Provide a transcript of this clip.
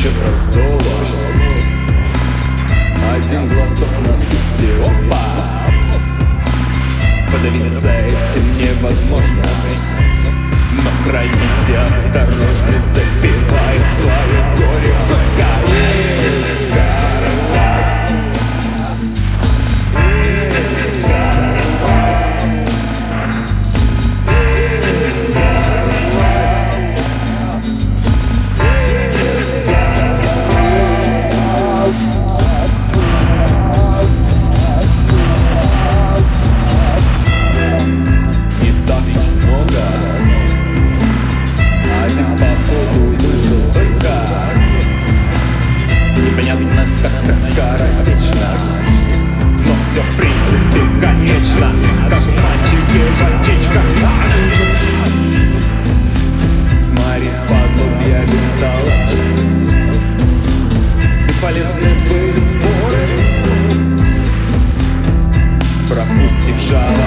вечер Ростова. Один глоток на тусе, опа! Подавиться этим невозможно, но храните осторожность, запивая свое горе покорыстно. Непонятно, как так скоротечно, но все в принципе конечно, как мальчики в птичках. Смотри, сподобья стало. Бесполезны были споры, пропустив шаг